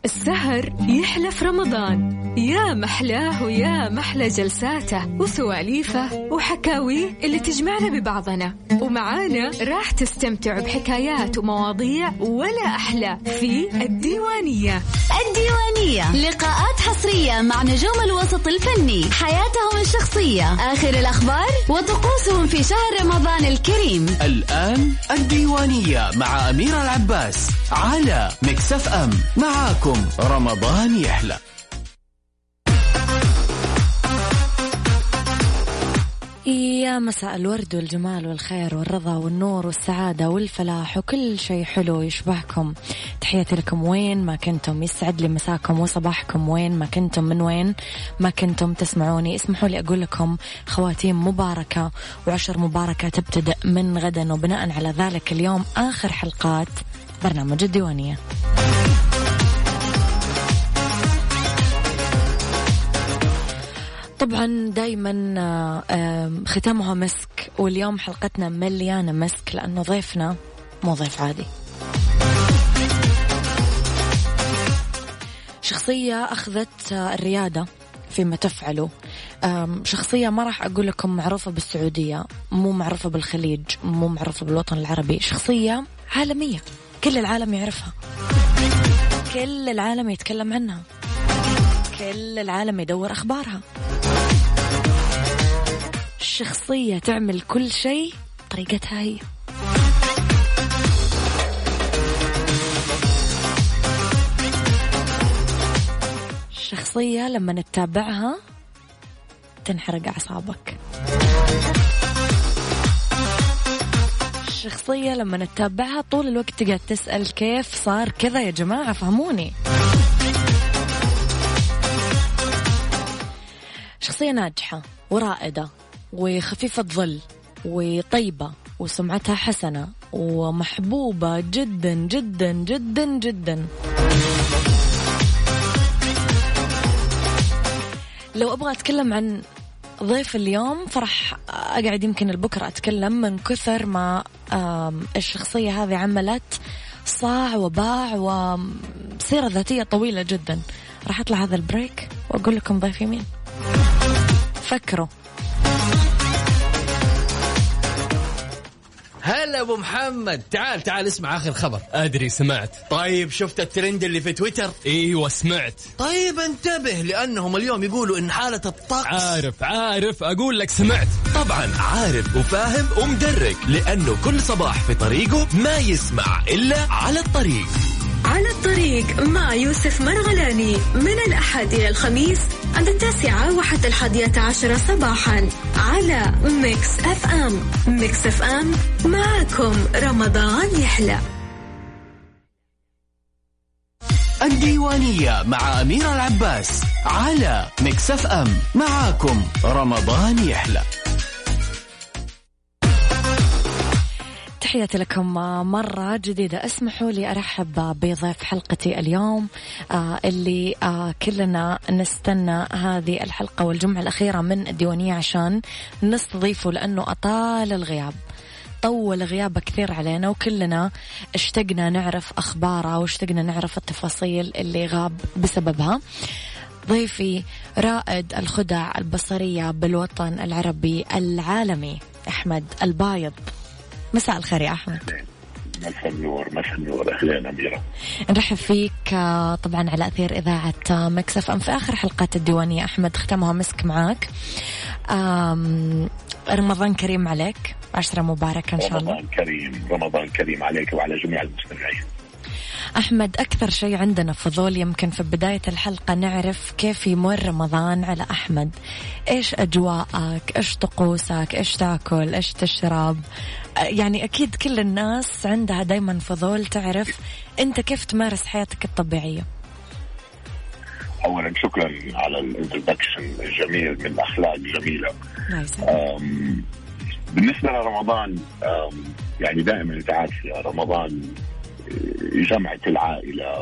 السهر يحلى في رمضان، يا محلاه ويا محلى جلساته وسواليفه وحكاويه اللي تجمعنا ببعضنا، ومعانا راح تستمتع بحكايات ومواضيع ولا أحلى في الديوانية. لقاءات حصرية مع نجوم الوسط الفني، حياتهم الشخصية، آخر الأخبار وطقوسهم في شهر رمضان الكريم. الآن الديوانية مع أميرة العباس على ميكس اف ام. معاكم رمضان يحلى. يا مساء الورد والجمال والخير والرضا والنور والسعادة والفلاح وكل شيء حلو يشبهكم. تحياتي لكم وين ما كنتم، يسعد لي مساكم وصباحكم وين ما كنتم، من وين ما كنتم تسمعوني. اسمحوا لي أقول لكم خواتيم مباركة وعشر مباركة تبتدأ من غدا، وبناء على ذلك اليوم آخر حلقات برنامج الديوانية. طبعا دايما ختامها مسك، واليوم حلقتنا مليانة مسك لأنه ضيفنا مو ضيف عادي، شخصية أخذت الريادة فيما تفعله، شخصية ما راح أقول لكم معروفة بالسعودية، مو معروفة بالخليج، مو معروفة بالوطن العربي، شخصية عالمية كل العالم يعرفها، كل العالم يتكلم عنها، كل العالم يدور أخبارها. شخصية تعمل كل شيء طريقتها هي. شخصية لما نتابعها تنحرق أعصابك. شخصية لما نتابعها طول الوقت تقعد تسأل كيف صار كذا يا جماعة، فهموني. شخصية ناجحة ورائدة وخفيفة ظل وطيبة وسمعتها حسنة ومحبوبة جدا جدا جدا جدا. لو أبغى أتكلم عن ضيف اليوم فرح أقعد يمكن البكرة أتكلم من كثر ما الشخصية هذه عملت صاع وباع وسيرة ذاتية طويلة جدا. راح أطلع هذا البريك وأقول لكم ضيفي مين. فكروا. هلا ابو محمد، تعال اسمع اخر خبر. ادري سمعت. طيب شفت الترند اللي في تويتر؟ ايوه سمعت. طيب انتبه لانهم اليوم يقولوا ان حالة الطقس. عارف اقول لك سمعت. طبعا عارف وفاهم ومدرك، لانه كل صباح في طريقه ما يسمع الا على الطريق. على الطريق مع يوسف مرغلاني من الأحد إلى الخميس عند 9 وحتى 11 صباحا على ميكس اف ام. ميكس اف ام معكم رمضان يحلى. الديوانية مع أميرة العباس على ميكس اف ام. معاكم رمضان يحلى. تحياتي لكم مرة جديدة. اسمحوا لي أرحب بضيف حلقتي اليوم اللي كلنا نستنى هذه الحلقة والجمعة الأخيرة من الديوانية عشان نستضيفه، لأنه أطال الغياب، طول غيابه كثير علينا، وكلنا اشتقنا نعرف أخباره واشتقنا نعرف التفاصيل اللي غاب بسببها. ضيفي رائد الخدع البصرية بالوطن العربي العالمي أحمد البايض. مساء الخير يا أحمد. مساء النور. أهلا أميرة. نرحب فيك طبعا على أثير إذاعة ميكس اف ام في آخر حلقات الديوانية. أحمد ختمها مسك معاك. رمضان كريم عليك، 10 مباركة إن شاء الله. رمضان كريم عليك وعلى جميع المستمعين. أحمد، أكثر شيء عندنا فضول يمكن في بداية الحلقة نعرف كيف يمر رمضان على أحمد. إيش أجواءك، إيش طقوسك، إيش تأكل، إيش تشرب؟ يعني أكيد كل الناس عندها دايما فضول تعرف أنت كيف تمارس حياتك الطبيعية. أولا شكرا على الانترودكشن الجميل من أخلاق جميلة. بالنسبة لرمضان يعني دائما أنت عارف رمضان جمعة العائلة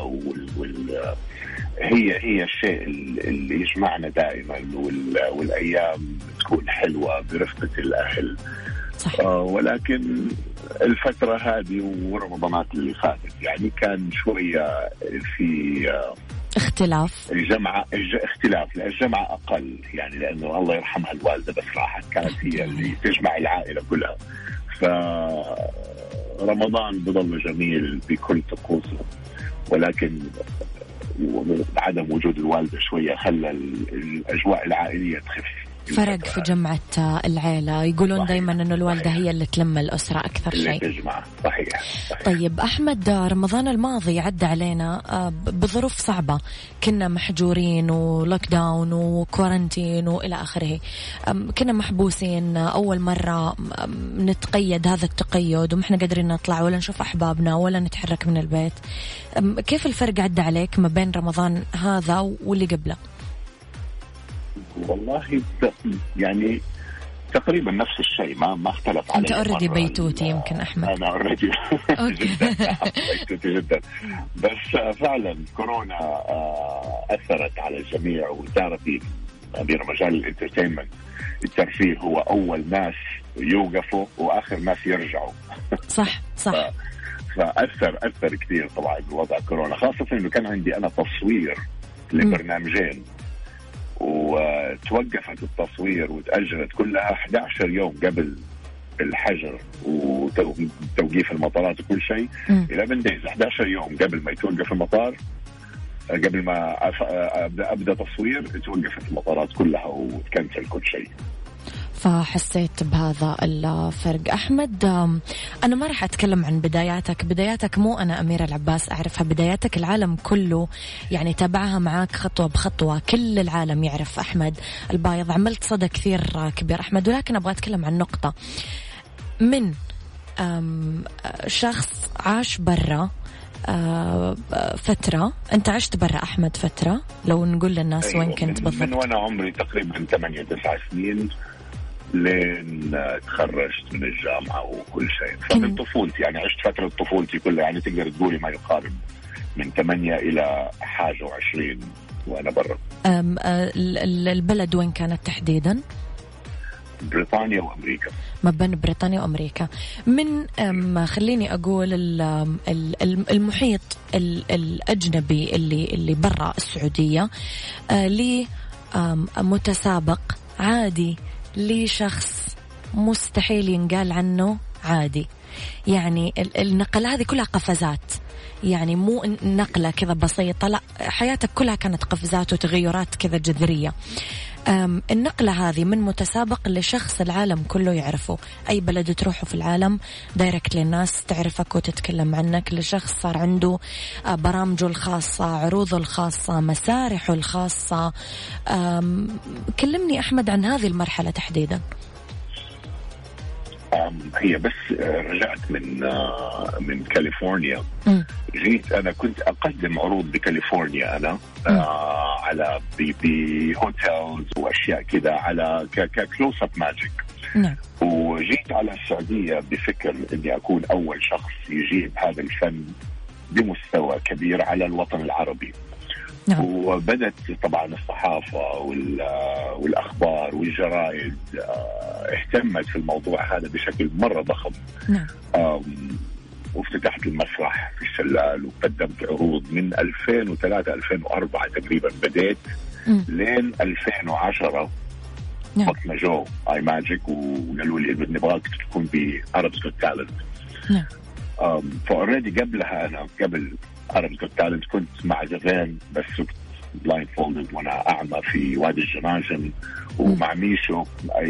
هي الشيء اللي يجمعنا دائما، والأيام تكون حلوة برفقة الأهل. ولكن الفترة هذه ورمضانات اللي فاتت يعني كان شوية في اختلاف اختلاف، لأن الجمعة أقل يعني، لأنه الله يرحمها الوالدة بس راحت كانت هي اللي تجمع العائلة كلها. فرمضان بضل جميل بكل طقوسه، ولكن عدم وجود الوالدة شوية خلى الأجواء العائلية تخف. فرق في جمعة العيلة. يقولون دايما أنه الوالدة هي اللي تلم الأسرة أكثر شيء. تجمع. صحيح. طيب أحمد، رمضان الماضي عدى علينا بظروف صعبة، كنا محجورين ولوك داون وكورنتين وإلى آخره، كنا محبوسين أول مرة نتقيد هذا التقيد وما احنا قادرين نطلع ولا نشوف أحبابنا ولا نتحرك من البيت. كيف الفرق عدى عليك ما بين رمضان هذا واللي قبله؟ والله يعني تقريبا نفس الشيء، ما اختلف عليه. أنت أوريدي بيتوتي يمكن أحمد. أنا أوريدي جدا بيتوتي جدا، بس فعلا كورونا أثرت على الجميع. وتعرفي بمجال الانترتينمنت الترفيه هو أول ناس يوقفوا وآخر ناس يرجعوا. صح. فأثر كثير طبعا بوضع كورونا، خاصة إنه كان عندي أنا تصوير لبرنامجين وتوقفت التصوير وتأجلت كلها 11 يوم قبل الحجر وتوقيف المطارات وكل شيء. إلى من دايز 11 يوم قبل ما يتوقف المطار، قبل ما أبدأ تصوير توقفت المطارات كلها وتكنسل كل شيء. فحسيت بهذا الفرق. أحمد، أنا ما راح أتكلم عن بداياتك مو أنا أميرة العباس أعرفها، بداياتك العالم كله يعني تابعها معاك خطوة بخطوة، كل العالم يعرف أحمد البايض، عملت صدى كثير كبير أحمد. ولكن أبغى أتكلم عن نقطة، من شخص عاش برا فترة، أنت عشت برا أحمد فترة، لو نقول للناس وين كنت بالضبط؟ من وأنا عمري تقريبا 8-9 سنين لين تخرجت من الجامعة وكل شيء. فمن طفولتي يعني عشت فترة طفولتي كلها، يعني تقدر تقولي ما يقارب من 8 إلى 21 وأنا برا. البلد وين كانت تحديدا؟ بريطانيا وأمريكا. ما بين بريطانيا وأمريكا. من خليني أقول المحيط الأجنبي اللي برا السعودية، لي متسابق عادي، لي شخص مستحيل ينقال عنه عادي. يعني النقلة هذه كلها قفزات، يعني مو نقلة كذا بسيطة، لا، حياتك كلها كانت قفزات وتغيرات كذا جذرية. النقلة هذه من متسابق لشخص العالم كله يعرفه، أي بلد تروحه في العالم دايركت للناس تعرفك وتتكلم عنك، لشخص صار عنده برامجه الخاصة، عروضه الخاصة، مسارحه الخاصة. كلمني أحمد عن هذه المرحلة تحديدا. هي بس رجعت من كاليفورنيا. جيت أنا كنت أقدم عروض بكاليفورنيا أنا على بهوتيلز وأشياء كده، على ككلوز اب ماجيك. وجيت على السعودية بفكر إني أكون أول شخص يجيب هذا الفن بمستوى كبير على الوطن العربي. وبدت طبعا الصحافة والأخبار والجرائد اهتمت في الموضوع هذا بشكل مرة ضخم. وافتتحت المسرح في الشلال وقدمت عروض من 2003-2004 تقريبا بديت لين 2010 وقت ما جو اي ماجيك وقالوا لي نبغاك تكون بعرب's Got Talent. فأوريدي قبلها أنا قبل عرب's Got Talent كنت مع زفان بس بلايند فولدد وانا أعمى في وادي الجماجم، ومع ميشو أي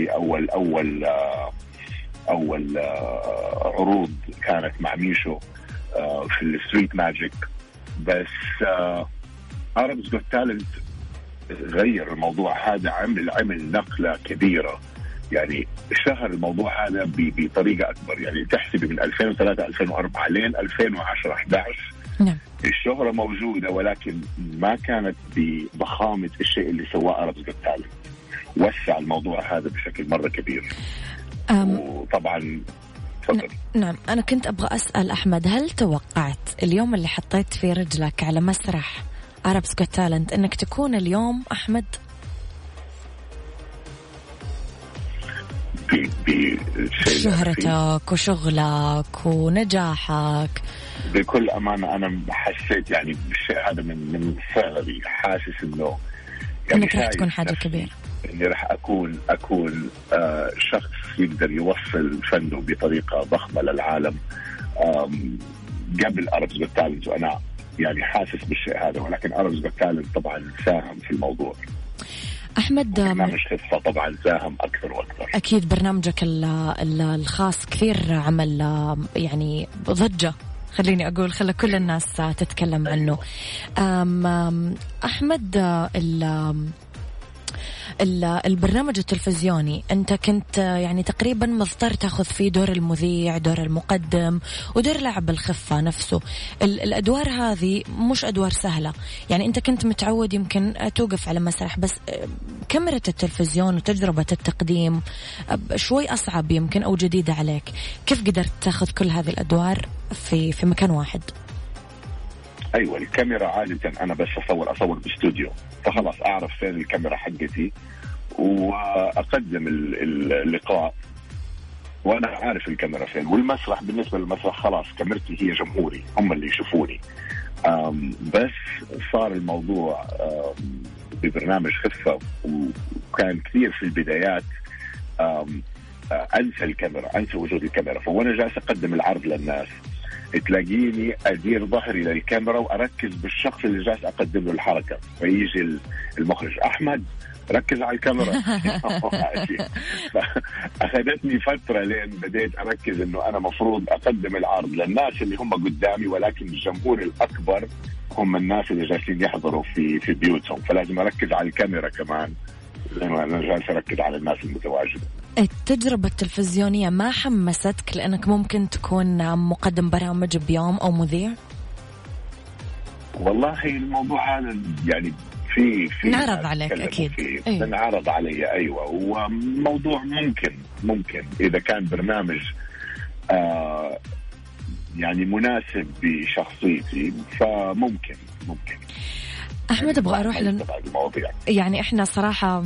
أول عروض كانت مع ميشو في الستريت ماجيك. بس عرب's Got Talent غير الموضوع هذا، عمل نقلة كبيرة، يعني شهر الموضوع هذا بطريقة أكبر. يعني تحسبي من 2003-2004 لين 2010-11 الشهرة موجودة، ولكن ما كانت بضخامة الشيء اللي سواه عرب's Got Talent. وسع الموضوع هذا بشكل مرة كبير. وطبعا نعم، أنا كنت أبغى أسأل أحمد، هل توقعت اليوم اللي حطيت فيه رجلك على مسرح عرب's Got Talent أنك تكون اليوم أحمد؟ شهرتك وشغلك ونجاحك. بكل أمانة أنا حسيت يعني بالشيء هذا من فعلي، حاسس إنه يعني إنك راح تكون حاجة كبيرة، إني راح أكون شخص يقدر يوصل فنه بطريقة ضخمة للعالم قبل أربز جوت تالنت، وأنا يعني حاسس بالشيء هذا. ولكن أربز جوت تالنت طبعا ساهم في الموضوع. أحمد، برنامج خفة طبعا ساهم أكثر وأكثر. أكيد برنامجك الخاص كثير عمل يعني ضجة، خليني أقول خلى كل الناس تتكلم عنه. أحمد، البرنامج التلفزيوني أنت كنت يعني تقريبا مضطر تأخذ فيه دور المذيع، دور المقدم، ودور لاعب الخفة نفسه. الأدوار هذه مش أدوار سهلة، يعني أنت كنت متعود يمكن توقف على مسرح، بس كاميرا التلفزيون وتجربة التقديم شوي أصعب يمكن أو جديدة عليك. كيف قدرت تأخذ كل هذه الأدوار في مكان واحد؟ أيوة، الكاميرا عادة أنا بس أصور باستوديو، فخلاص أعرف فين الكاميرا حقتي وأقدم اللقاء وأنا عارف الكاميرا فين. والمسرح بالنسبة للمسرح خلاص كاميرتي هي جمهوري، هم اللي يشوفوني. بس صار الموضوع ببرنامج خفة، وكان كثير في البدايات أنسى الكاميرا، أنسى وجود الكاميرا. فوانا جالس أقدم العرض للناس تلاقيني أدير ظهري للكاميرا وأركز بالشخص اللي جالس أقدم له الحركة، فيجي المخرج أحمد ركز على الكاميرا. أخذتني فترة لين بديت أركز إنه أنا مفروض أقدم العرض للناس اللي هم قدامي، ولكن الجمهور الأكبر هم الناس اللي جالسين يحضروا في بيوتهم، فلازم أركز على الكاميرا كمان زي ما أنا جالس أركز على الناس المتواجدة. التجربة التلفزيونية ما حمستك لأنك ممكن تكون مقدم برامج بيوم أو مذيع؟ والله الموضوع هذا يعني في نعرض عليك أكيد. نعرض علي أيوة، وموضوع ممكن إذا كان برنامج يعني مناسب بشخصيتي فممكن. أحمد، أبغى أروح يعني إحنا صراحة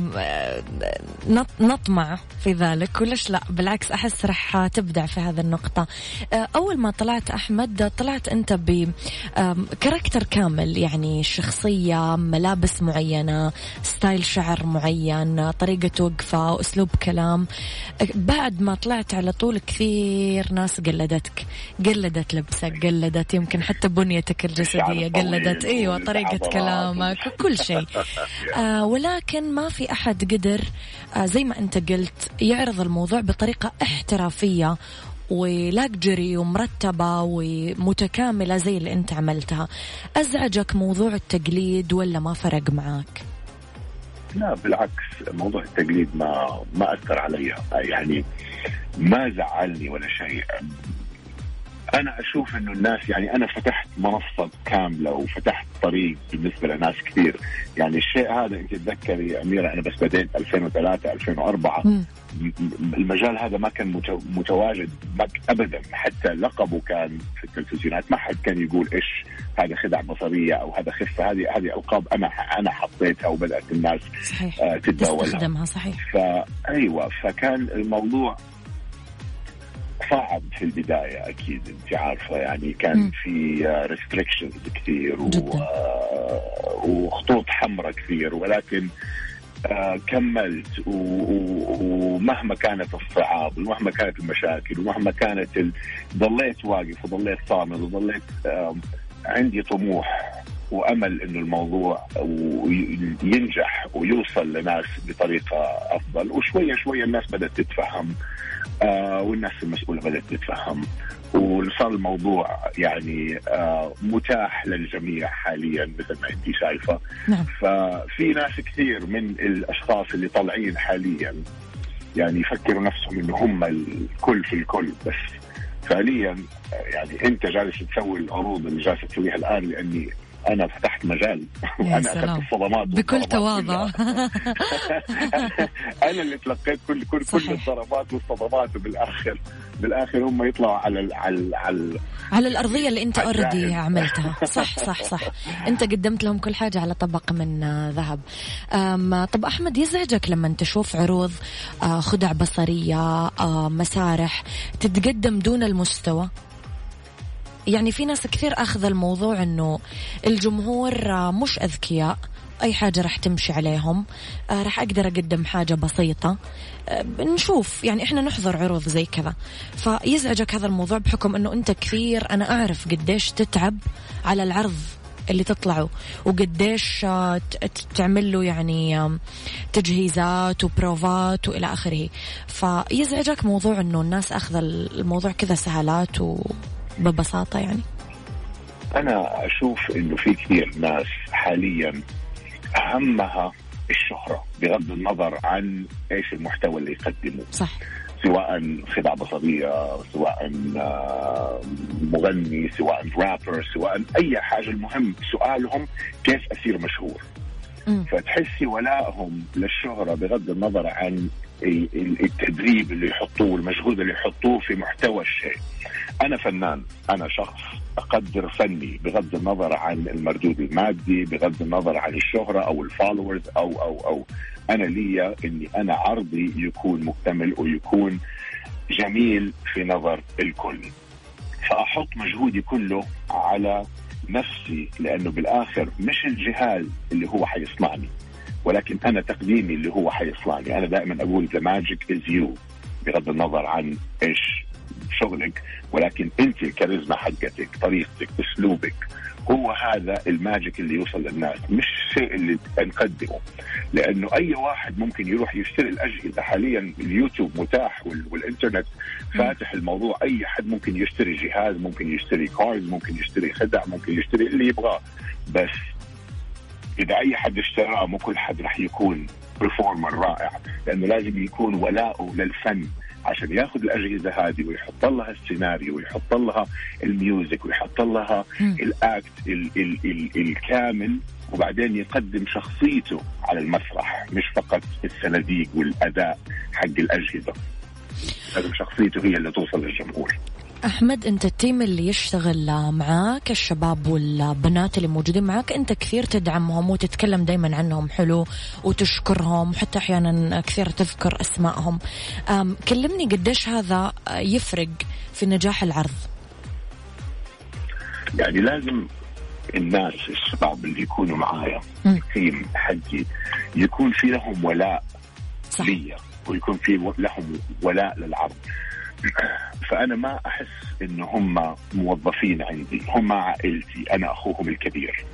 نطمع في ذلك، وليش لا، بالعكس أحس رح تبدع في هذا النقطة. أول ما طلعت أحمد طلعت أنت بكاركتر كامل، يعني شخصية، ملابس معينة، ستايل شعر معين، طريقة وقفة وأسلوب كلام. بعد ما طلعت على طول كثير ناس قلدت لبسك، قلدت يمكن حتى بنيتك الجسدية، قلدت أيوة طريقة كلام كل شيء. ولكن ما في أحد قدر زي ما أنت قلت يعرض الموضوع بطريقة احترافية ولاكجري ومرتبة ومتكاملة زي اللي أنت عملتها. أزعجك موضوع التقليد ولا ما فرق معاك؟ لا بالعكس، موضوع التقليد ما أثر علي، يعني ما زعلني ولا شيء. أنا أشوف إنه الناس، يعني أنا فتحت منصة كاملة وفتحت طريق بالنسبة لناس كثير. يعني الشيء هذا أنت تذكري يا أميرة، أنا بس بديت 2003 2004. المجال هذا ما كان متواجد أبدا، حتى لقبه كان في التلفزيونات ما حد كان يقول إيش هذا خدع بصرية أو هذا خفة. هذه ألقاب أنا حطيتها وبدأت الناس تتداولها. صحيح. فأيوة، فكان الموضوع صعب في البداية أكيد، أنت عارفة، يعني كان في restrictions كثير وخطوط حمراء كثير، ولكن كملت. ومهما كانت الصعاب ومهما كانت المشاكل ومهما كانت ضليت واقف وضليت صامد وضليت عندي طموح وأمل إنه الموضوع ينجح ويوصل لناس بطريقة أفضل. وشوية شوية الناس بدأت تتفهم، والناس المسؤولة بدأت تتفهم، وصار الموضوع يعني متاح للجميع حاليا مثل ما انتي شايفة. نعم. ففي ناس كثير من الأشخاص اللي طالعين حاليا يعني يفكروا نفسهم إنه هم الكل في الكل، بس فعليا يعني أنت جالس تسوي العروض اللي جالس تسويها الآن لأني أنا فتحت مجال وأنا أخذت الصدمات بكل تواضع. أنا اللي تلقيت كل الضربات والصدمات، بالآخر هم يطلعوا على الأرضية اللي أنت أوريدي عملتها. صح أنت قدمت لهم كل حاجة على طبق من ذهب. طب أحمد، يزعجك لما تشوف عروض خدع بصرية، مسارح تتقدم دون المستوى؟ يعني في ناس كثير أخذ الموضوع أنه الجمهور مش أذكياء، أي حاجة رح تمشي عليهم، رح أقدر أقدم حاجة بسيطة. نشوف يعني إحنا نحضر عروض زي كذا، فيزعجك هذا الموضوع بحكم أنه أنت كثير، أنا أعرف قديش تتعب على العرض اللي تطلعوا وقديش تعمل له يعني تجهيزات وبروفات وإلى آخره. فيزعجك موضوع أنه الناس أخذ الموضوع كذا سهلات وببساطة؟ يعني أنا أشوف إنه في كثير ناس حاليا أهمها الشهرة بغض النظر عن إيش المحتوى اللي يقدمه. صح. سواء خدعة بصرية، سواء مغني، سواء رابر، سواء أي حاجة، المهم سؤالهم كيف أصير مشهور. فتحسي ولائهم للشهرة بغض النظر عن التدريب اللي يحطوه والمجهود اللي يحطوه في محتوى الشيء. أنا فنان، أنا شخص أقدر فني بغض النظر عن المردود المادي، بغض النظر عن الشهرة أو الفولورز أو أنا ليا إني أنا عرضي يكون مكتمل ويكون جميل في نظر الكل، فأحط مجهودي كله على نفسي، لأنه بالآخر مش الجهاز اللي هو حيصنعني، ولكن أنا تقديمي اللي هو حيصنعني. أنا دائما أقول the magic is you، بغض النظر عن إيش شغلك، ولكن أنت الكاريزما حقتك، طريقتك، أسلوبك، هو هذا الماجيك اللي يوصل للناس، مش الشيء اللي نقدمه. لأنه أي واحد ممكن يروح يشتري الأجهزة، حاليا اليوتيوب متاح والإنترنت فاتح الموضوع، أي حد ممكن يشتري جهاز، ممكن يشتري كارز، ممكن يشتري خدع، ممكن يشتري اللي يبغاه. بس إذا أي حد اشتراه مو كل حد رح يكون برفورمر رائع، لأنه لازم يكون ولاؤه للفن عشان ياخذ الأجهزة هذه ويحط لها السيناريو ويحط لها الميوزك ويحط لها الأكت الكامل، وبعدين يقدم شخصيته على المسرح، مش فقط الصناديق والأداء حق الأجهزة. لازم شخصيته هي اللي توصل للجمهور. أحمد، أنت التيم اللي يشتغل معاك، الشباب والبنات اللي موجودين معاك، أنت كثير تدعمهم وتتكلم دايما عنهم حلو وتشكرهم، وحتى أحيانا كثير تذكر أسمائهم. كلمني قديش هذا يفرق في نجاح العرض؟ يعني لازم الناس الشباب اللي يكونوا معايا التيم حقي يكون في لهم ولاء ليا، ويكون في لهم ولاء للعرض. فأنا ما أحس إنه هم موظفين عندي، هم عائلتي، أنا أخوهم الكبير.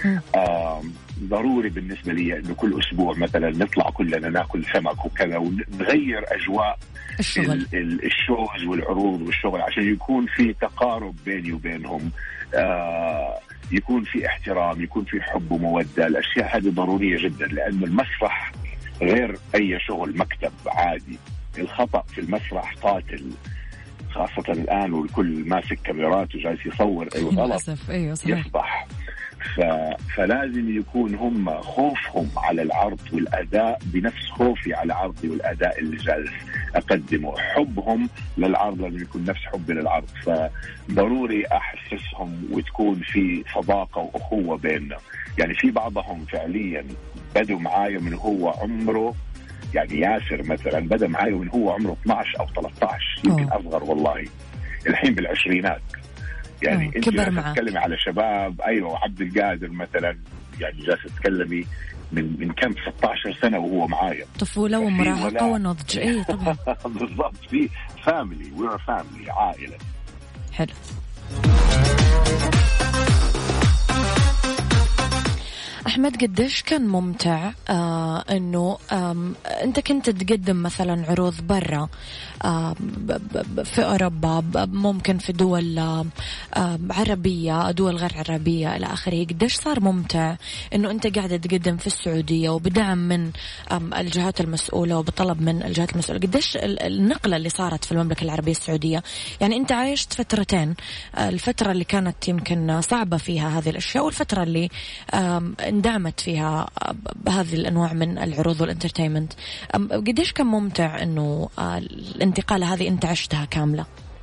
ضروري بالنسبة لي إنه كل أسبوع مثلا نطلع كلنا ناكل سمك وكذا، ونغير أجواء الشوز والعروض والشغل، عشان يكون في تقارب بيني وبينهم، يكون في احترام، يكون في حب ومودة. الأشياء هذه ضرورية جدا، لأن المسرح غير أي شغل مكتب عادي. الخطأ في المسرح قاتل، خاصة الآن والكل ماسك كاميرات وجالس يصور الغلط يصبح. فلازم يكون هم خوفهم على العرض والأداء بنفس خوفي على عرضي والأداء اللي جالس أقدمه. حبهم للعرض لازم يكون نفس حبي للعرض، فضروري أحسسهم وتكون في صداقة وأخوة بيننا. يعني في بعضهم فعليا بدوا معايا من هو عمره، يعني ياسر مثلا بدأ معايا من هو عمره 12 أو 13، يمكن أصغر والله، الحين بالعشرينات. يعني أنت تتكلمي على شباب، أيوة، عبد القادر مثلا، يعني جالسة تتكلمي من كم 16 سنة وهو معايا، طفولة ومراهقة ونضج. أي طبعا. بالضبط، في فاميلي، وير فاميلي، عائلة. حلو. أحمد قديش كان ممتع أنه أنت كنت تقدم مثلا عروض برا في أوروبا، ممكن في دول عربية، دول غير عربية إلى آخره. قديش صار ممتع أنه أنت قاعدة تقدم في السعودية وبدعم من الجهات المسؤولة وبطلب من الجهات المسؤولة. قديش النقلة اللي صارت في المملكة العربية السعودية؟ يعني أنت عايشت فترتين، الفترة اللي كانت يمكن صعبة فيها هذه الأشياء والفترة اللي اندعمت فيها بهذه الأنواع من العروض والانترتينمنت. قديش كان ممتع أنه الانتقالة هذه أنت عشتها كاملة؟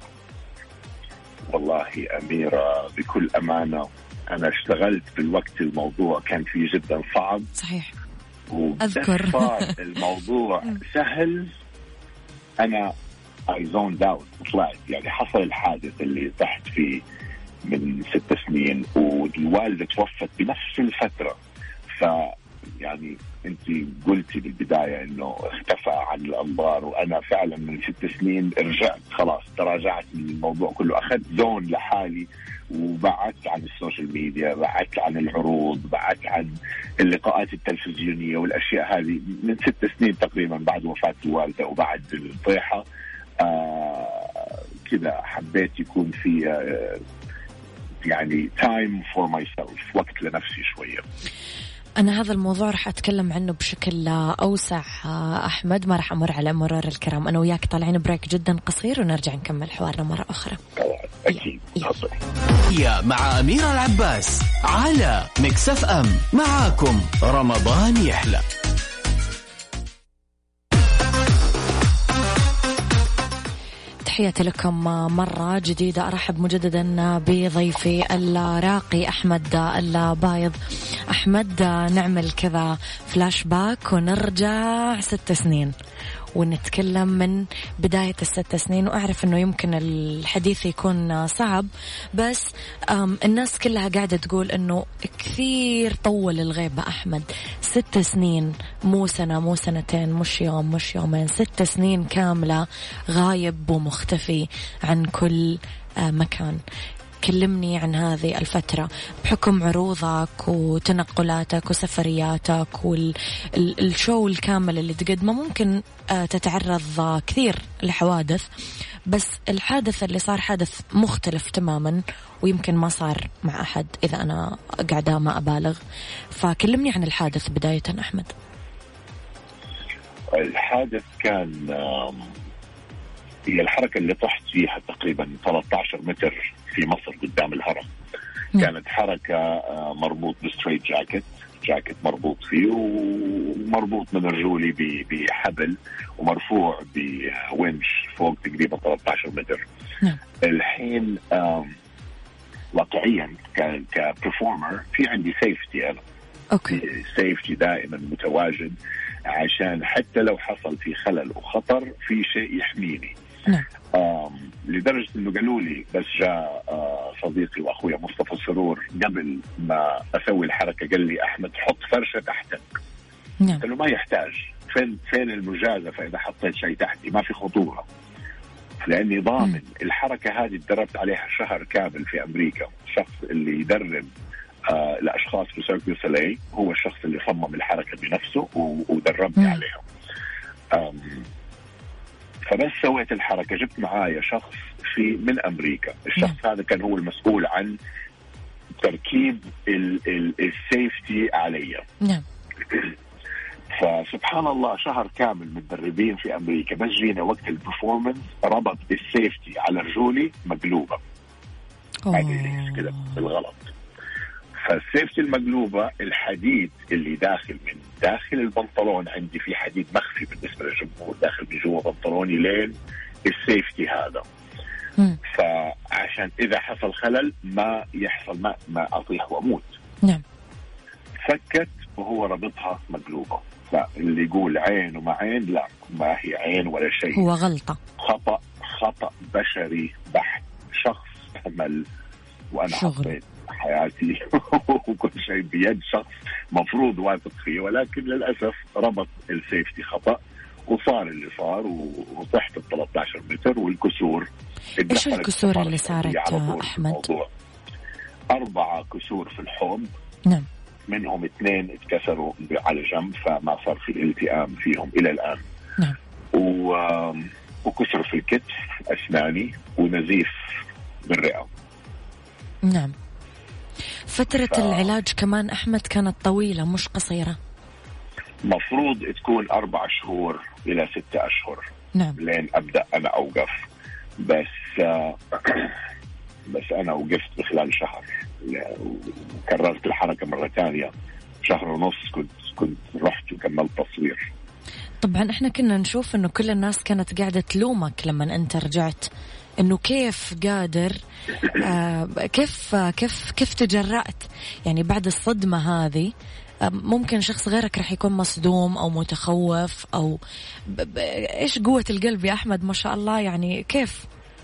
والله أميرة بكل أمانة أنا اشتغلت بالوقت الموضوع كان فيه جدا صعب. صحيح. أذكر صار الموضوع سهل أنا I zoned out طلعت. يعني حصل الحادث اللي تحت فيه من 6 سنين والوالدة توفت بنفس الفترة. يعني أنت قلتي بالبداية إنه اختفى عن الأنظار، وأنا فعلا من 6 سنين رجعت خلاص تراجعت من الموضوع كله، أخذت زون لحالي وبعدت عن السوشيال ميديا، بعدت عن العروض، بعدت عن اللقاءات التلفزيونية والأشياء هذه من 6 سنين تقريبا بعد وفاة الوالدة وبعد الطيحة. كذا حبيت يكون في يعني time for myself، وقت لنفسي شوية. أنا هذا الموضوع رح أتكلم عنه بشكل أوسع أحمد، ما رح أمر على مرور الكرام. أنا وياك طالعين بريك جدا قصير ونرجع نكمل حوارنا مرة أخرى. أكيد. يا مع أميرة العباس على ميكس اف ام. معاكم رمضان يحلى. تحياتي لكم مرة جديدة. أرحب مجددا بضيفي الراقي أحمد البايض. أحمد نعمل كذا فلاش باك ونرجع 6 سنين ونتكلم من بداية 6 سنين. وأعرف أنه يمكن الحديث يكون صعب، بس الناس كلها قاعدة تقول أنه كثير طول الغيبة أحمد. 6 سنين، مو سنة مو سنتين، مش يوم مش يومين، 6 سنين كاملة غايب ومختفي عن كل مكان. كلمني عن هذه الفترة بحكم عروضك وتنقلاتك وسفرياتك والشو الكامل اللي تقدمه. ممكن تتعرض كثير لحوادث، بس الحادث اللي صار حادث مختلف تماما ويمكن ما صار مع أحد إذا أنا قاعدة ما أبالغ. فكلمني عن الحادث بداية أحمد. الحادث كان هي الحركة اللي طحت فيها تقريبا 13 متر في مصر قدام الهرم. كانت حركة مربوط بستريت جاكيت مربوط فيه ومربوط من رجولي بحبل ومرفوع بونش فوق تقريبا 13 متر. الحين واقعيا كبرفورمر في عندي سيفتي. أنا سيفتي دائما متواجد عشان حتى لو حصل في خلل وخطر في شيء يحميني. لدرجة انه قالوا لي بس جاء صديقي واخويا مصطفى السرور قبل ما اسوي الحركة قال لي احمد حط فرشة تحتك. قلت له ما يحتاج، فين المجازفة اذا حطيت شيء تحتي، ما في خطورة لاني ضامن. الحركة هذه تدربت عليها شهر كامل في امريكا. الشخص اللي يدرب الاشخاص في سيرك دو سوليل هو الشخص اللي صمم الحركة بنفسه ودربني عليها. فبس سويت الحركة جبت معايا شخص من أمريكا. الشخص هذا كان هو المسؤول عن تركيب السيفتي عليا. فسبحان الله شهر كامل متدربين في أمريكا، بس جينا وقت البرفورمانس ربط السيفتي على رجولي مقلوبة كده بالغلط. فالسيفتي المقلوبة الحديد اللي داخل من داخل البنطلون، عندي في حديد مخفي بالنسبة للجمهور داخل من جوا بنطلوني لين السيفتي هذا. فعشان إذا حصل خلل ما يحصل ما أطيح وأموت. فكت وهو ربطها مقلوبة. فاللي يقول عين وما عين، لا ما هي عين ولا شيء، هو غلطة، خطأ بشري بحت. شخص عمل وأنا حطيت حياتي وكل شيء بيد شخص مفروض واثق فيه، ولكن للأسف ربط السيفتي خطأ وصار اللي صار وطحت 13 متر. والكسور، إيش الكسور اللي صارت أحمد؟ 4 كسور في الحوض. منهم 2 اتكسروا على جنب، فما صار في التئام فيهم إلى الآن. نعم. وكسر في الكتف أسناني ونزيف بالرئة. نعم. فترة العلاج كمان أحمد كانت طويلة مش قصيرة. مفروض تكون 4 شهور إلى 6 أشهر. نعم. لين أبدأ أنا أوقف، بس أنا وقفت بخلال شهر، وكررت الحركة مرة تانية. شهر ونص كنت رحت وكملت تصوير. طبعا احنا كنا نشوف انه كل الناس كانت قاعدة تلومك لما انت رجعت، انه كيف قادر، كيف تجرأت يعني بعد الصدمة هذه. ممكن شخص غيرك رح يكون مصدوم أو متخوف أو إيش قوة القلب يا أحمد ما شاء الله، يعني كيف؟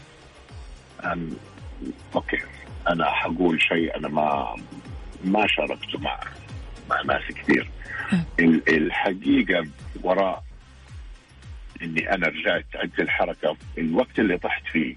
أوكي، أنا حقول شيء أنا ما شاركته مع ناس كثير. الحقيقة وراء إني أنا رجعت عدت الحركة، الوقت اللي طحت فيه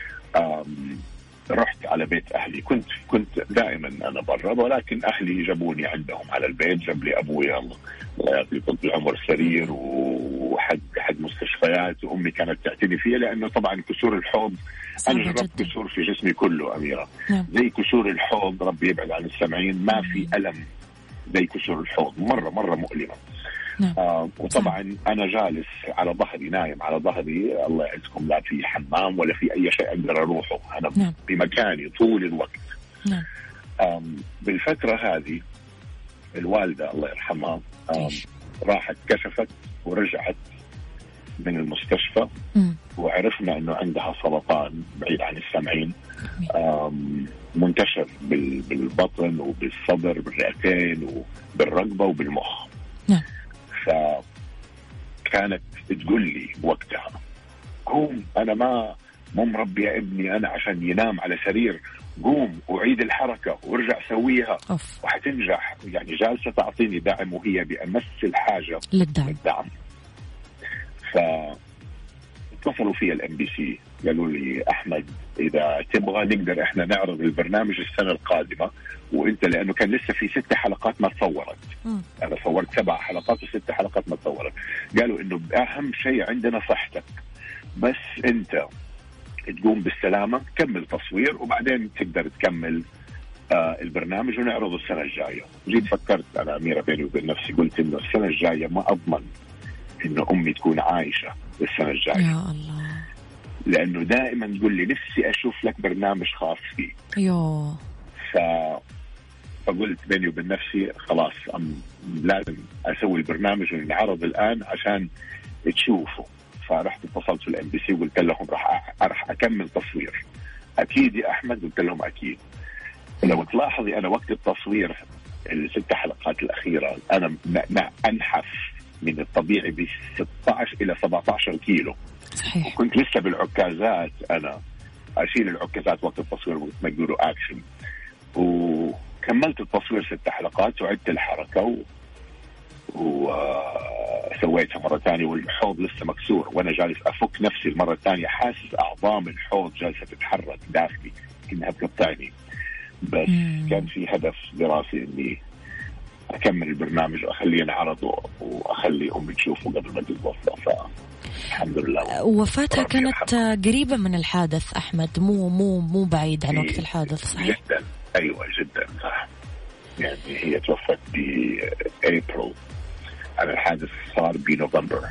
رحت على بيت أهلي. كنت دائما أنا برا، ولكن أهلي جابوني عندهم على البيت. جاب لي أبويا الله يعطيه طول العمر سرير وحد مستشفيات، وأمي كانت تعتني فيها لأنه طبعا كسور الحوض أنا جربت كسور في جسمي كله أميرة. زي كسور الحوض ربي يبعد عن السامعين، ما في ألم زي كسور الحوض، مرة مؤلمة. وطبعا أنا جالس على ظهري، نايم على ظهري، الله يعزكم لا في حمام ولا في أي شيء أقدر أروحه، أنا بمكاني طول الوقت. بالفترة هذه الوالدة الله يرحمها راحت كشفت ورجعت من المستشفى، وعرفنا أنه عندها سرطان بعيد عن السامعين، منتشر بالبطن وبالصدر بالرئتين وبالرقبة وبالمخ. فكانت تقول لي وقتها قوم، أنا مو مربي ابني أنا عشان ينام على سرير، قوم وعيد الحركة وارجع سويها وحتنجح. يعني جالسة تعطيني دعم وهي بأمس الحاجة للدعم. فاتصلوا في الMBC قالوا لي أحمد إذا تبغى نقدر إحنا نعرض البرنامج السنة القادمة، وإنت لأنه كان لسه في 6 حلقات ما تصورت. أنا صورت 7 حلقات و6 حلقات ما تصورت. قالوا إنه أهم شيء عندنا صحتك، بس أنت تقوم بالسلامة، كمل تصوير وبعدين تقدر تكمل البرنامج ونعرضه السنة الجاية. جيت فكرت أنا أميرة بيني وبين نفسي، قلت إنه السنة الجاية ما أضمن إنه أمي تكون عايشة السنة الجاية يا الله، لأنه دائما تقول لي نفسي أشوف لك برنامج خاص فيه. فقلت بيني وبين نفسي خلاص لازم أسوي البرنامج ونعرض الآن عشان تشوفه. فرحت اتصلت في الMBC وقلت لهم راح أكمل تصوير. أكيد يا أحمد؟ قلت لهم أكيد. لو تلاحظي أنا وقت التصوير ال6 حلقات الأخيرة أنا أنحف من الطبيعي ب16 إلى 17 كيلو. صحيح. وكنت لسه بالعكازات، أنا أشيل العكازات وقت التصوير ما يقولوا أكشن. وكملت التصوير 6 حلقات وعدت الحركة وسويتها مرة تانية، والحوض لسه مكسور وأنا جالس أفك نفسي المرة الثانية، حاسس أعظام الحوض جالسة تتحرك داخلي كأنها بتقطعني. بس كان في هدف دراسي إني أكمل البرنامج وأخليه نعرضه وأخلي أمي تشوفه قبل ما تتوفى. الحمد لله. وفاتها كانت قريبة من الحادث أحمد، مو بعيد عن وقت الحادث، صحيح؟ جدا، أيوة جدا صح. يعني هي توفت بأبريل، على الحادث صار بنوفمبر.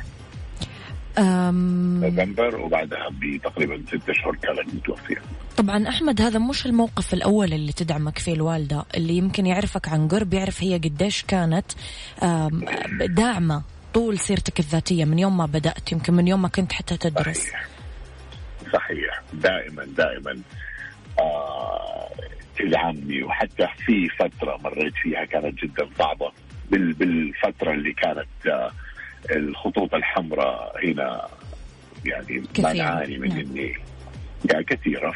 نوفمبر، وبعدها بتقريبا 6 أشهر كانت متوفية. طبعا أحمد هذا مش الموقف الأول اللي تدعمك فيه الوالدة، اللي يمكن يعرفك عن قرب يعرف هي قديش كانت داعمة طول سيرتك الذاتية من يوم ما بدأت، يمكن من يوم ما كنت حتى تدرس. صحيح. دائما تدعمني، وحتى في فترة مريت فيها كانت جدا صعبة، بالفترة اللي كانت الخطوط الحمراء هنا يعني ما نعاني من إني يعني كثيرة.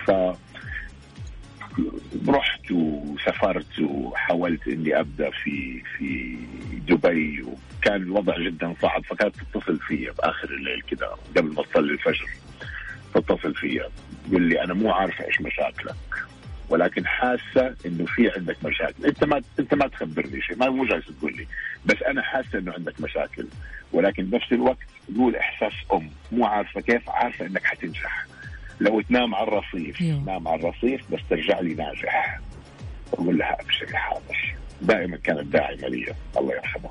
فرحت وسافرت وحاولت إني أبدأ في دبي، وكان الوضع جدا صعب. فكانت تتصل فيا بآخر الليل كده قبل ما تصلي الفجر، تتصل فيا تقول لي أنا مو عارفة إيش مشاكلك، ولكن حاسه انه في عندك مشاكل. انت ما تخبرني شيء، مو جالس تقول لي، بس انا حاسه انه عندك مشاكل. ولكن بنفس الوقت تقول احساس مو عارفه كيف، عارفه انك حتنجح. لو تنام على الرصيف نام على الرصيف بس ترجع لي ناجح. اقول لها ابشر حاضر. دائما كانت داعمه لي، الله يرحمه.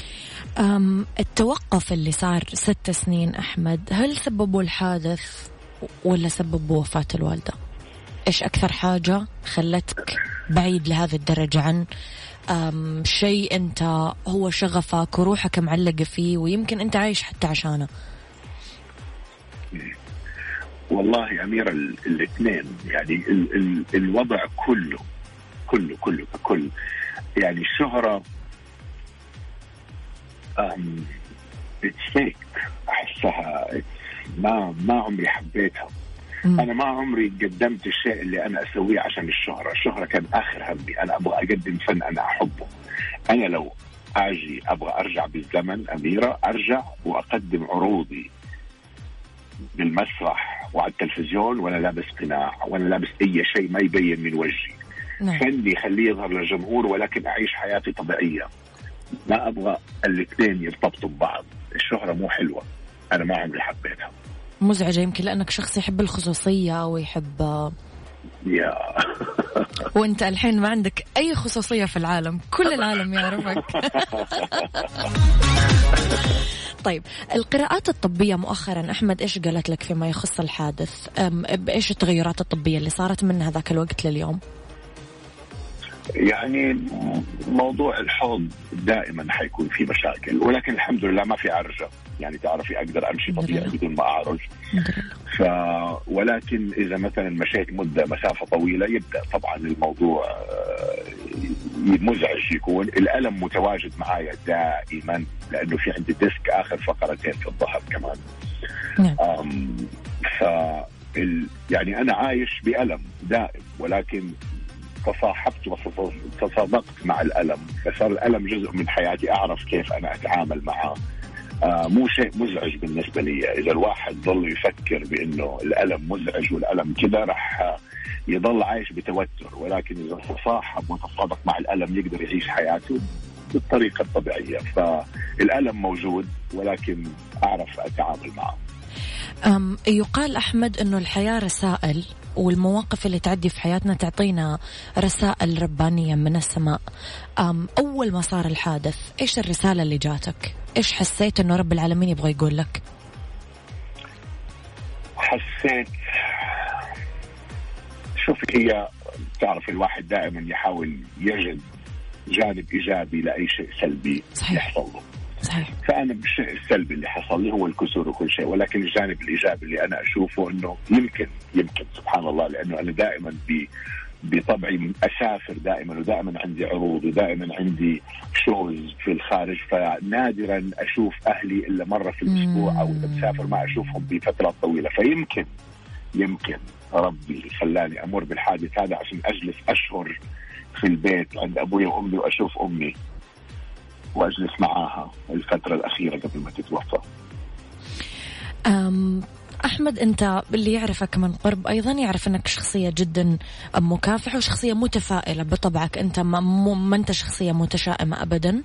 التوقف اللي صار 6 سنين أحمد، هل سببوا الحادث ولا سببوا وفاة الوالدة؟ إيش أكثر حاجة خلتك بعيد لهذه الدرجة عن شيء أنت هو شغفك وروحك معلقة فيه ويمكن أنت عايش حتى عشانه؟ والله أميرة الاثنين، يعني الوضع كله يعني الشهرة فيك أحسها، ما عمري حبيتها. أنا ما عمري قدمت الشيء اللي أنا أسويه عشان الشهرة كان آخر همي. أنا أبغى أقدم فن أنا أحبه. أنا لو أبغى أرجع بالزمن أميرة، أرجع وأقدم عروضي بالمسرح وعلى التلفزيون وأنا لابس قناع وأنا لابس أي شيء ما يبين من وجهي. فني يخليه يظهر للجمهور ولكن أعيش حياتي طبيعية. ما أبغى الاثنين يرتبطوا ببعض. الشهرة مو حلوة، أنا ما عمري حبيتها، مزعجة. يمكن لأنك شخص يحب الخصوصية ويحب وانت الحين ما عندك أي خصوصية في العالم، كل العالم يعرفك. طيب القراءات الطبية مؤخرا أحمد إيش قالت لك فيما يخص الحادث؟ بإيش التغيرات الطبية اللي صارت من هذاك الوقت لليوم؟ يعني موضوع الحوض دائما حيكون في مشاكل، ولكن الحمد لله ما في عرجة. يعني تعرفي أقدر أمشي طبيعي بدون ما أعرج. ولكن إذا مثلا مشيت مسافة طويلة يبدأ طبعا الموضوع مزعج. يكون الألم متواجد معايا دائما لأنه في عندي ديسك آخر فقرتين في الظهر كمان. يعني أنا عايش بألم دائم، ولكن تصاحبت وتصادقت مع الألم، فصار الألم جزء من حياتي، أعرف كيف أنا أتعامل معه. مو شيء مزعج بالنسبة لي. إذا الواحد ظل يفكر بأنه الألم مزعج والألم كده راح يضل عايش بتوتر، ولكن إذا تصاحب وتصادق مع الألم يقدر يعيش حياته بالطريقة الطبيعية. فالألم موجود ولكن أعرف أتعامل معه. يقال أحمد أنه الحياة رسائل، والمواقف اللي تعدي في حياتنا تعطينا رسائل ربانية من السماء. أول ما صار الحادث إيش الرسالة اللي جاتك؟ إيش حسيت أنه رب العالمين يبغى يقول لك؟ حسيت، شوفي، هي تعرف الواحد دائما يحاول يجد جانب إيجابي لأي شيء سلبي يحصل له. صحيح. فأنا بالشيء السلبي اللي حصل لي هو الكسور وكل شيء، ولكن الجانب الإيجابي اللي أنا أشوفه أنه يمكن سبحان الله، لأنه أنا دائما بطبعي أسافر دائما، ودائما عندي عروض، ودائما عندي شوز في الخارج، فنادرا أشوف أهلي إلا مرة في الأسبوع، أو إذا بسافر ما أشوفهم بفترة طويلة. فيمكن ربي خلاني أمر بالحادث هذا عشان أجلس أشهر في البيت عند أبوي وأمي وأشوف أمي وأجلس معاها الفترة الأخيرة قبل ما تتوفى. أحمد، أنت اللي يعرفك من قرب أيضا يعرف أنك شخصية جدا مكافحة وشخصية متفائلة بطبعك. أنت ما أنت شخصية متشائمة أبدا.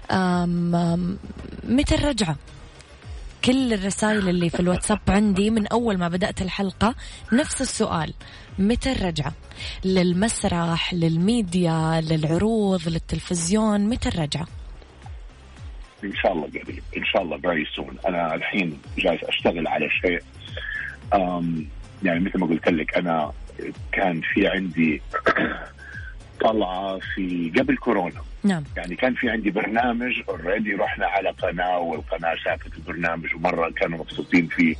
متى الرجعة؟ كل الرسائل اللي في الواتساب عندي من أول ما بدأت الحلقة نفس السؤال: متى الرجعة؟ للمسرح، للميديا، للعروض، للتلفزيون، متى الرجعة؟ إن شاء الله قريب، إن شاء الله very soon. أنا الحين جالس أشتغل على شيء، يعني مثل ما قلت لك أنا كان في عندي طلعة في قبل كورونا. نعم. يعني كان في عندي برنامج already، رحنا على قناة والقناة شافت البرنامج ومرة كانوا مبسوطين فيه.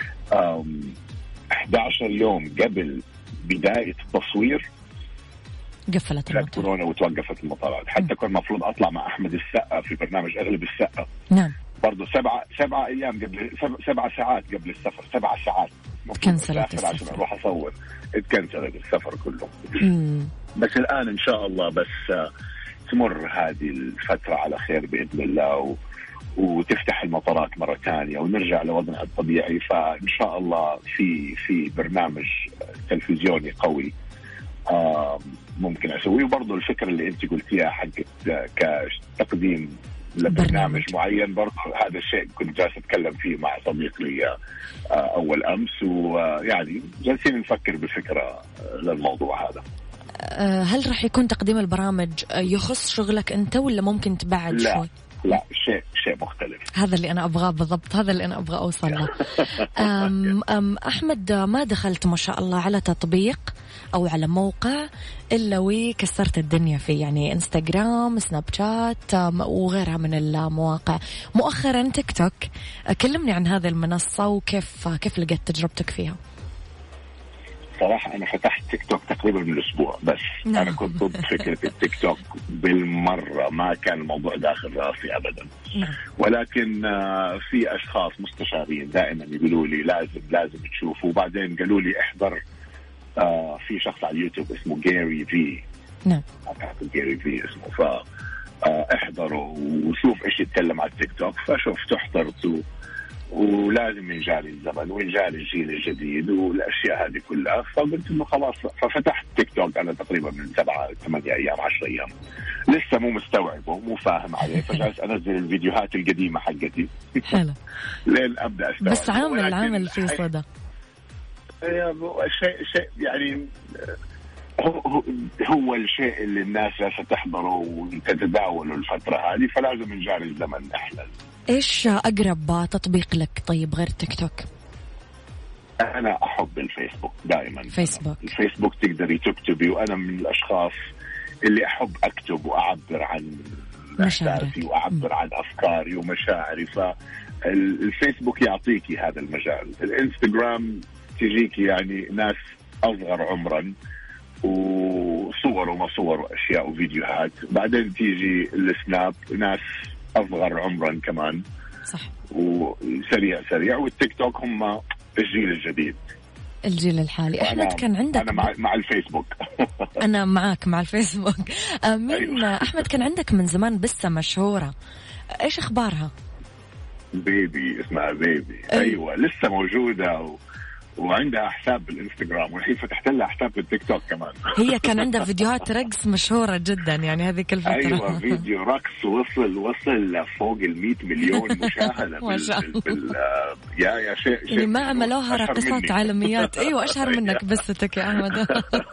11 يوم قبل بداية التصوير قفلت المطار كورونا وتوقفت المطارات. حتى كان المفروض أطلع مع أحمد السقا في برنامج أغلب السقا. نعم. برضو 7 أيام قبل، 7 ساعات قبل السفر، 7 ساعات كنسلت السفر عشان أروح أصور. اتكنسلت السفر كله. بس الآن إن شاء الله بس تمر هذه الفترة على خير بإذن الله، وتفتح المطارات مرة ثانية ونرجع لوضعنا الطبيعي. فإن شاء الله في برنامج تلفزيوني قوي ممكن أسويه. وبرضه الفكرة اللي أنت قلتيها حقت كتقديم لبرنامج معين، برضه هذا الشيء كنت جالس أتكلم فيه مع صديق لي أول أمس، ويعني جالسين نفكر بفكرة للموضوع هذا. هل راح يكون تقديم البرامج يخص شغلك أنت ولا ممكن تبعد شوي؟ لا، شيء مختلف. هذا اللي أنا أبغاه بالضبط، هذا اللي أنا أبغى أوصل له. أحمد، ما دخلت ما شاء الله على تطبيق أو على موقع إلا وكسرت الدنيا فيه، يعني إنستغرام، سناب شات وغيرها من المواقع. مؤخرا تيك توك، كلمني عن هذه المنصة وكيف لقيت تجربتك فيها. صراحة أنا فتحت تيك توك تقريبا من أسبوع بس. أنا كنت ضد فكرة التيك توك بالمرة، ما كان الموضوع داخل راسي أبدا. ولكن في أشخاص مستشارين دائما يقولوا لي لازم تشوفوا، وبعدين قالوا لي احضر في شخص على اليوتيوب اسمه جاري في. نعم، جاري في اسمه، فاحضروا وشوف إيش يتكلم على التيك توك. فشفت احضرته، ولازم ينجالي الزمن وينجالي الجيل الجديد والأشياء هذه كلها. فقلت إنه خلاص، ففتحت تيك توك أنا تقريبا من 7-8 أيام 10 أيام، لسه مو مستوعبه مو فاهم عليه، فجالس أنزل الفيديوهات القديمة حقتي حلو لين أبدأ أستوعب. بس عامل في صدى شيء يعني هو الشيء اللي الناس جالسة تحضره وتتداوله الفترة هذه، فلازم نجاري الزمن أحلى. إيش أقرب تطبيق لك طيب غير تيك توك؟ أنا أحب الفيسبوك دائما. الفيسبوك تقدري تكتبي، وأنا من الأشخاص اللي أحب أكتب وأعبر عن إحساسي وأعبر عن أفكاري ومشاعري. فالفيسبوك يعطيكي هذا المجال. الإنستغرام تجيكي يعني ناس أصغر عمرا وصور وما صور وأشياء وفيديوهات، بعدين تيجي السناب ناس أصغر عمرا كمان، صح، وسريع. والتيك توك هم الجيل الجديد، الجيل الحالي. أحمد كان عندك، أنا مع الفيسبوك أنا معك مع الفيسبوك. أيوة. أحمد كان عندك من زمان بسة مشهورة، إيش أخبارها؟ بيبي، اسمها بيبي. أيوة لسه موجودة وعندها حساب بالإنستغرام، والحين فتحت لها حساب بالتيك توك كمان. هي كان عندها فيديوهات رقص مشهورة جدا يعني هذه الفترة. أيوة فيديو رقص وصل فوق 100 مليون مشاهدة. ما شاء الله. يا شيء اللي ما عملوها راقصات عالميات. أيوة أشهر منك بستك يا أحمد.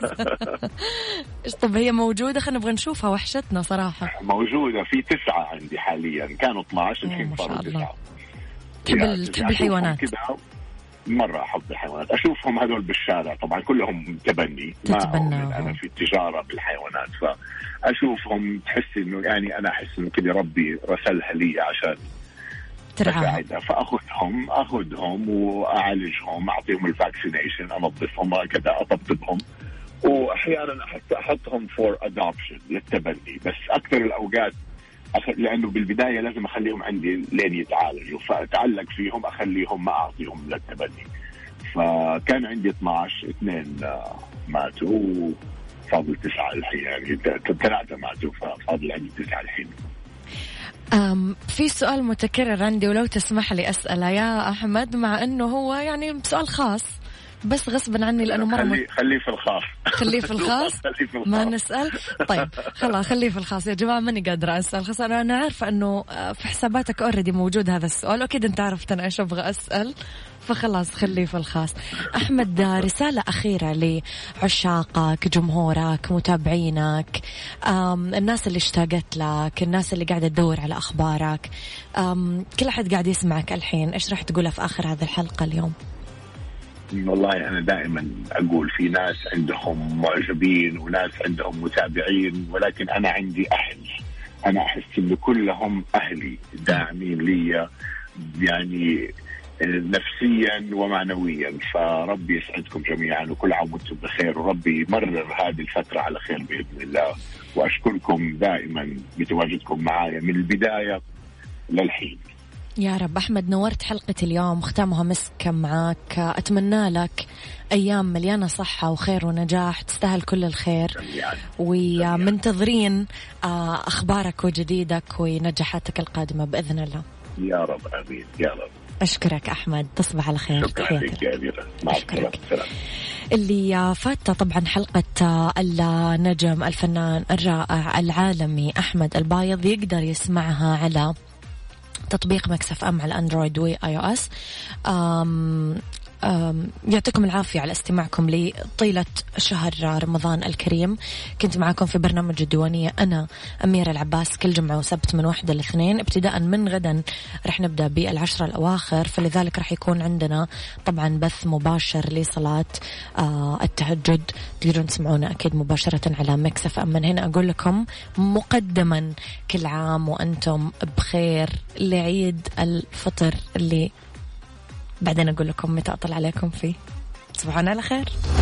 طب هي موجودة؟ خلينا نبغى نشوفها، وحشتنا صراحة. موجودة في 9 عندي حاليا، كانوا 12 الحين صاروا 9. تحب الحيوانات؟ مرة أحب الحيوانات، أشوفهم هذول بالشارع طبعا كلهم تبني، ما أنا في التجارة بالحيوانات، فأشوفهم تحس إنه يعني أنا أحس إنه كده ربي رسلها لي عشان ترعاها. فأخذهم وأعالجهم، أعطيهم الفاكسينيشن، أنظفهم كذا، أطبطبهم، وأحيانا أحطهم for adoption للتبني. بس أكثر الأوقات لأنه بالبداية لازم أخليهم عندي لين يتعالجوا، فأتعلق فيهم، أخليهم ما أعطيهم للتبني. فكان عندي 12، 2 ماتوا، فاضل 9 الحين، يعني 3 ماتوا، ففاضل عندي 9 الحين. في سؤال متكرر عندي ولو تسمح لي أسأله يا أحمد، مع أنه هو يعني سؤال خاص بس غصبا عني لأنه مرة خليه في الخاص. خليه في الخاص ما نسأل. طيب خلاص خليه في الخاص يا جماعة، ماني قادرة أسأل خاص. أنا عارفة أنه في حساباتك أوريدي موجود هذا السؤال، وأكيد أنت عرفت أنا إيش أبغى أسأل، فخلاص خليه في الخاص. أحمد، رسالة أخيرة لعشاقك، جمهورك، متابعينك، الناس اللي اشتاقت لك، الناس اللي قاعدة تدور على أخبارك، كل أحد قاعد يسمعك الحين، إيش راح تقولها في آخر هذه الحلقة اليوم؟ والله أنا دائما أقول في ناس عندهم معجبين وناس عندهم متابعين، ولكن أنا عندي أهل. أنا أحس إن كلهم أهلي داعمين لي يعني نفسيا ومعنويا. فربي يسعدكم جميعا، وكل عام وانتم بخير، وربي يمرر هذه الفترة على خير بإذن الله. وأشكركم دائما بتواجدكم معايا من البداية للحين. يا رب. أحمد، نورت حلقة اليوم، ختامها مسك معك. أتمنى لك أيام مليانة صحة وخير ونجاح، تستاهل كل الخير، ومنتظرين أخبارك وجديدك ونجاحاتك القادمة بإذن الله. يا رب آمين يا رب. أشكرك أحمد، تصبح على خير. شكرا لك يا أميرة، مع السلامة. اللي فاتة طبعا حلقة النجم الفنان الرائع العالمي أحمد البايض يقدر يسمعها على تطبيق مكسف أم على الأندرويد وآي أو إس. يعطيكم العافية على استماعكم لي طيلة شهر رمضان الكريم. كنت معكم في برنامج الديوانية أنا أميرة العباس كل جمعة وسبت من 1 ل 2. ابتداء من غدا رح نبدأ بالعشرة الأواخر، فلذلك رح يكون عندنا طبعا بث مباشر لصلاة التهجد. تقدرون تسمعونا أكيد مباشرة على مكسف أم. من هنا أقول لكم مقدما كل عام وأنتم بخير لعيد الفطر اللي بعدين أقول لكم متى أطلع عليكم فيه. تصبحون على خير.